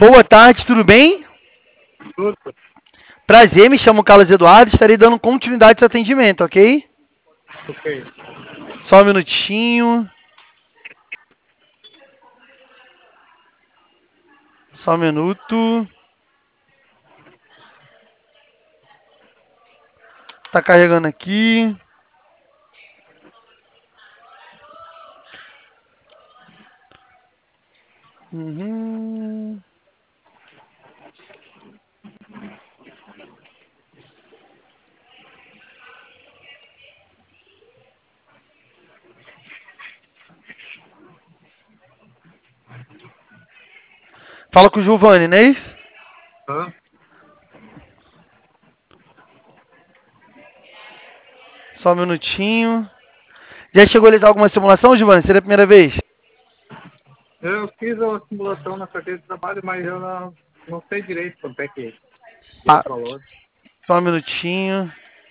Boa tarde, tudo bem? Tudo. Prazer, me chamo Carlos Eduardo, estarei dando continuidade a esse atendimento, ok? Ok. Só um minutinho. Só um minuto. Tá carregando aqui. Uhum. Fala com o Giovanni, não é isso? Hã? Só um minutinho. Já chegou a realizar alguma simulação, Giovanni? Seria a primeira vez? Eu fiz uma simulação na carteira de trabalho, mas eu não sei direito quanto é que é Tá. o valor. Só um minutinho.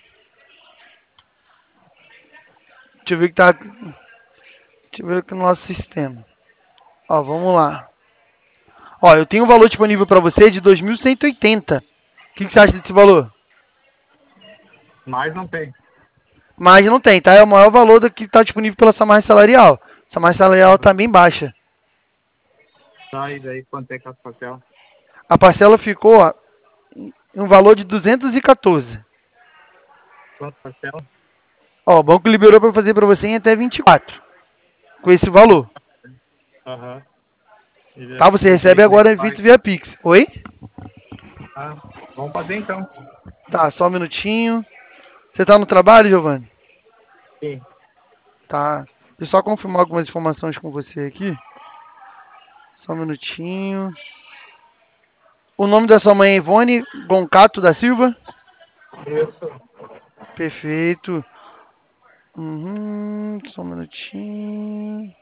Deixa eu ver que tá. Deixa eu ver aqui no nosso sistema. Ó, vamos lá. Ó, eu tenho um valor disponível para você de 2.180. O que você acha desse valor? Mas não tem. Mas não tem, tá? É o maior valor do que está disponível pela sua margem salarial. Essa margem salarial está bem baixa. Tá, e daí quanto é que é o papel? A parcela ficou ó, em um valor de 214. Quanto papel? Ó, o banco liberou para fazer para você em até 24. Com esse valor. Aham. Tá? Você E daí recebe como é que agora faz? feito via Pix. Oi? Ah, vamos fazer então. Tá, só um minutinho. Você tá no trabalho, Giovanni? Sim. Tá. Deixa eu só confirmar algumas informações com você aqui. Só um minutinho. O nome da sua mãe é Ivone Goncato da Silva? Isso. Perfeito. Só um minutinho.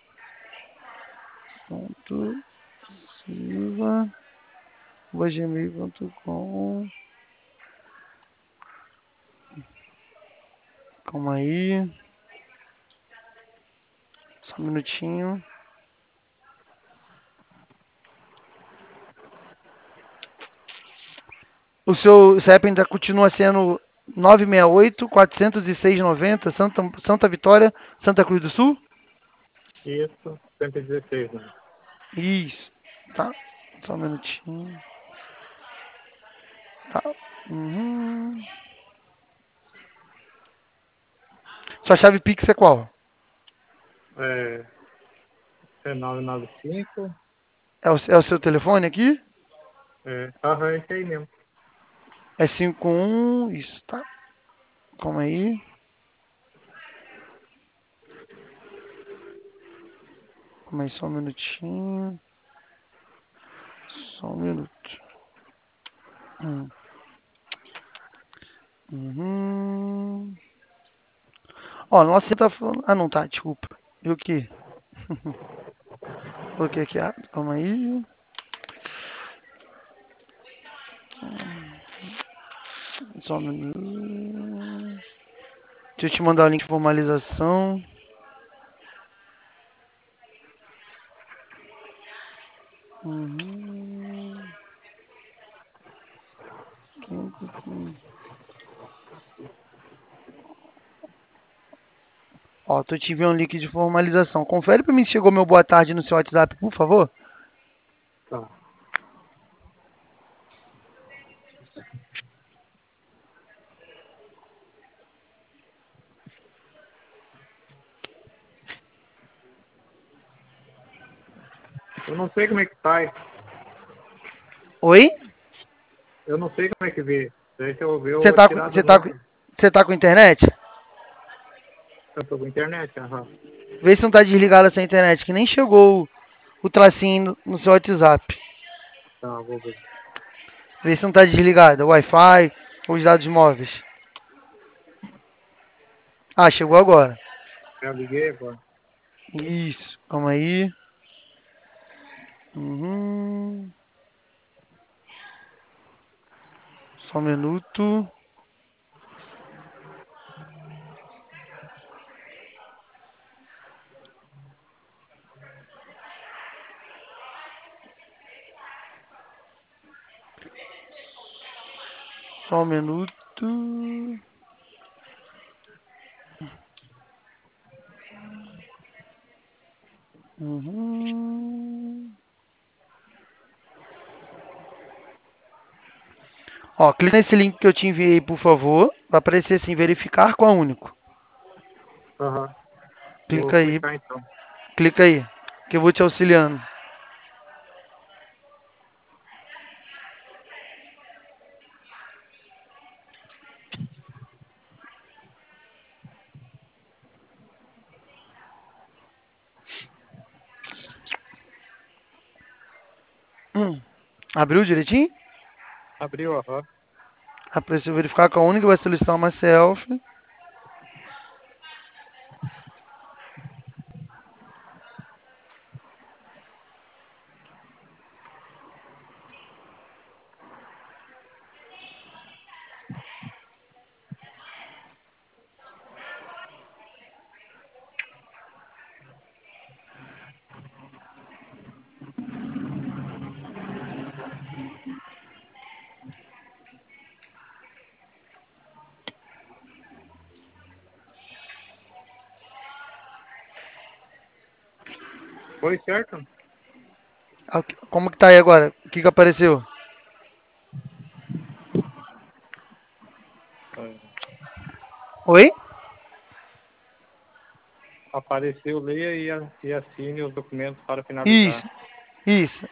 Ponto Silva. gmail.com. Calma aí. Só um minutinho. O seu CEP ainda continua sendo 968-406-90, Santa Vitória, Santa Cruz do Sul? Isso. 116, né? Isso. Tá. Só um minutinho. Tá. Uhum. Sua chave Pix é qual? É 995. É o seu telefone aqui? Aham, esse aí mesmo. É 51. Isso, tá. Calma aí. Calma aí, só um minutinho. Só um minuto. Uhum. Ó, nossa, você tá falando. Ah, não tá, desculpa. E o que? Coloquei aqui, calma aí. Só um minuto. Deixa eu te mandar o link de formalização. Uhum. Ó, tô te enviando um link de formalização. Confere pra mim se chegou meu boa tarde no seu WhatsApp, por favor. Tá. Eu não sei como é que faz. Oi? Eu não sei como é que vê. Deixa eu ver, eu Você vou tá, tirar do você tá, banco. você tá com internet? Eu tô com internet, aham. Vê se não tá desligada essa internet, que nem chegou o tracinho no seu WhatsApp. Tá, vou ver. Vê se não tá desligada. O Wi-Fi ou os dados móveis. Ah, chegou agora. Já liguei agora. Isso, calma aí. Uhum. Só um minuto. Só um minuto. Ó, clica nesse link que eu te enviei, por favor. Vai aparecer assim, verificar com a Único. Aham. Vou Clica aí, clicar então. clica aí, que eu vou te auxiliando. Abriu direitinho? Abriu, aham. Apareceu verificar com a Única, vai solicitar uma selfie. Foi certo? Como que tá aí agora? O que que apareceu? É. Oi? Apareceu, leia e assine os documentos para finalizar. Isso, isso.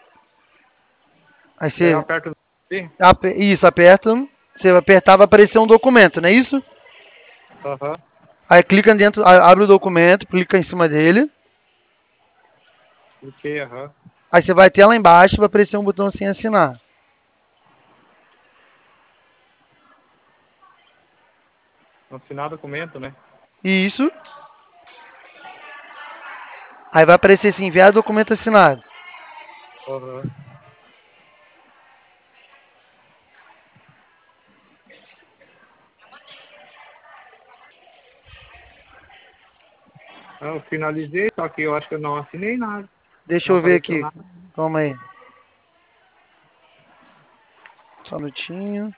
Aí Daí eu você, aperto aqui. isso, aperta. Você vai apertar, vai aparecer um documento, não é isso? Aham. Aí clica dentro, abre o documento, clica em cima dele. Cliquei, aham. Aí você vai até lá embaixo, vai aparecer um botão assim, assinar. Assinar documento, né? Isso. Aí vai aparecer assim, enviar documento assinado. Aham. Eu finalizei, só que eu acho que eu não assinei nada. Deixa Não eu ver apareceu aqui. nada. Calma aí. Só um minutinho.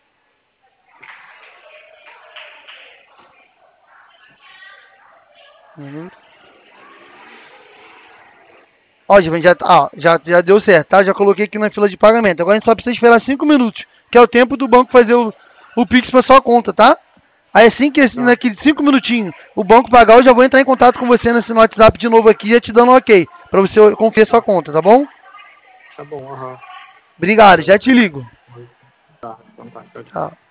Ó, já deu certo, tá? Já coloquei aqui na fila de pagamento. Agora a gente só precisa esperar 5 minutos, que é o tempo do banco fazer o Pix para sua conta, tá? Aí assim que Tá, naquele 5 minutinhos o banco pagar, eu já vou entrar em contato com você no WhatsApp de novo aqui, já te dando um ok, para você conferir sua conta, tá bom? tá bom, aham. Obrigado, já te ligo. Tá, então tá, tchau, tchau. Tchau.